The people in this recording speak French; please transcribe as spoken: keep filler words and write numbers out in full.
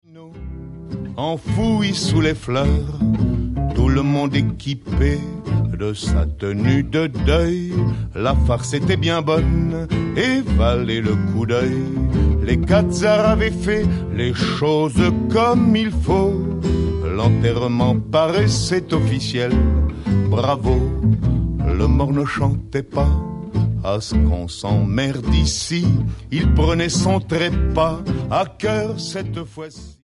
Enfoui sous les fleurs, tout le monde équipé de sa tenue de deuil. La farce était bien bonne et valait le coup d'œil. Les Khazars avaient fait les choses comme il faut. L'enterrement paraissait officiel. Bravo, le mort ne chantait pas à ce qu'on s'emmerde ici. Il prenait son trépas à cœur cette fois-ci.